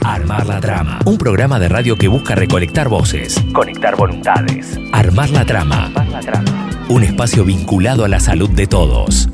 Armar la Trama, un programa de radio que busca recolectar voces, conectar voluntades. Armar la Trama, un espacio vinculado a la salud de todos.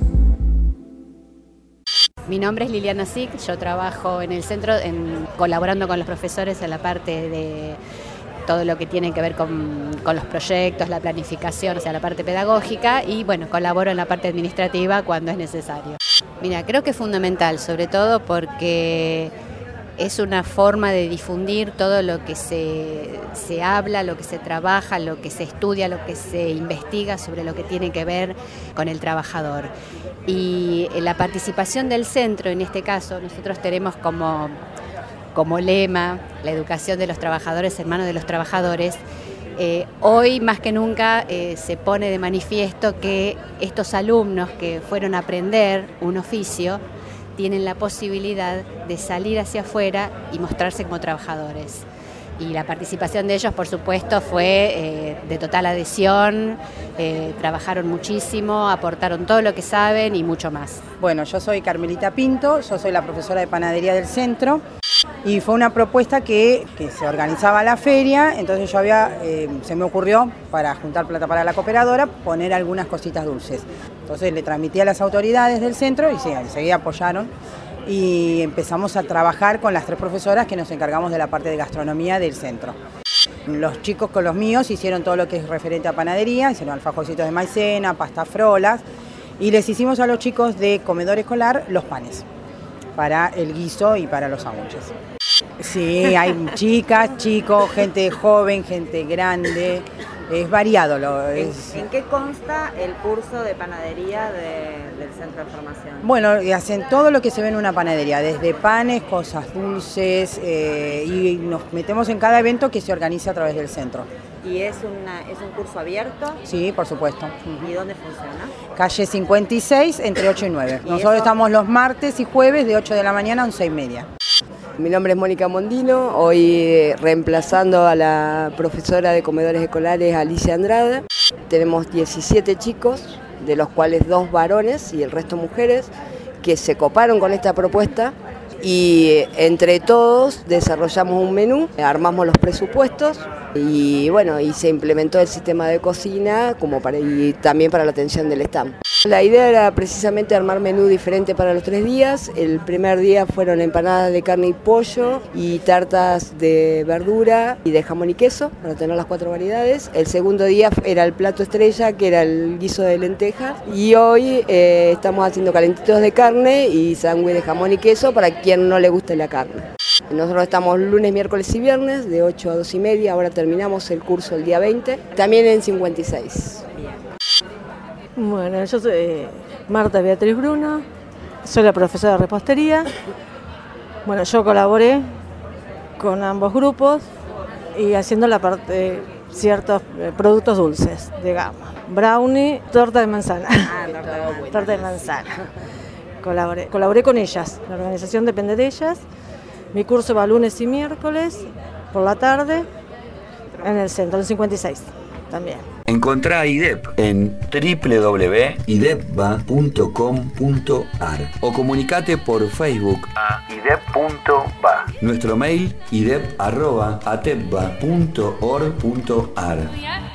Mi nombre es Liliana Sick, yo trabajo en el centro colaborando con los profesores en la parte de todo lo que tiene que ver con los proyectos, la planificación, o sea, la parte pedagógica, y bueno, colaboro en la parte administrativa cuando es necesario. Mira, creo que es fundamental, sobre todo porque es una forma de difundir todo lo que se habla, lo que se trabaja, lo que se estudia, lo que se investiga sobre lo que tiene que ver con el trabajador. Y la participación del centro, en este caso, nosotros tenemos como lema la educación de los trabajadores en manos de los trabajadores. Hoy más que nunca se pone de manifiesto que estos alumnos que fueron a aprender un oficio tienen la posibilidad de salir hacia afuera y mostrarse como trabajadores. Y la participación de ellos, por supuesto, fue de total adhesión, trabajaron muchísimo, aportaron todo lo que saben y mucho más. Bueno, yo soy Carmelita Pinto, yo soy la profesora de panadería del centro y fue una propuesta que se organizaba la feria, entonces se me ocurrió, para juntar plata para la cooperadora, poner algunas cositas dulces. Entonces le transmití a las autoridades del centro y sí, enseguida apoyaron. Y empezamos a trabajar con las 3 profesoras que nos encargamos de la parte de gastronomía del centro. Los chicos con los míos hicieron todo lo que es referente a panadería, hicieron alfajorcitos de maicena, pasta frolas, y les hicimos a los chicos de comedor escolar los panes para el guiso y para los sándwiches. Sí, hay chicas, chicos, gente joven, gente grande, es variado. ¿En qué consta el curso de panadería del centro de formación? Bueno, hacen todo lo que se ve en una panadería, desde panes, cosas dulces, y nos metemos en cada evento que se organiza a través del centro. ¿Y es un curso abierto? Sí, por supuesto. ¿Y dónde funciona? Calle 56, entre 8 y 9. Nosotros estamos los martes y jueves de 8 de la mañana a 11:30. Mi nombre es Mónica Mondino, hoy reemplazando a la profesora de comedores escolares Alicia Andrade. Tenemos 17 chicos, de los cuales 2 varones y el resto mujeres, que se coparon con esta propuesta y entre todos desarrollamos un menú, armamos los presupuestos y bueno, y se implementó el sistema de cocina y también para la atención del stand. La idea era precisamente armar menú diferente para los 3 días. El primer día fueron empanadas de carne y pollo y tartas de verdura y de jamón y queso, para tener las 4 variedades. El segundo día era el plato estrella, que era el guiso de lentejas. Y hoy estamos haciendo calentitos de carne y sándwich de jamón y queso para quien no le guste la carne. Nosotros estamos lunes, miércoles y viernes de 8 a 2:30. Ahora terminamos el curso el día 20, también en 56. Bueno, yo soy Marta Beatriz Bruno, soy la profesora de repostería. Bueno, yo colaboré con ambos grupos y haciendo la parte de ciertos productos dulces de gama. Brownie, torta de manzana. Torta de manzana. Colaboré con ellas, la organización depende de ellas. Mi curso va lunes y miércoles por la tarde en el centro, en 56 también. Encontrá a IDEP en www.idepba.com.ar o comunicate por Facebook a idep.ba. Nuestro mail idep@atepba.org.ar.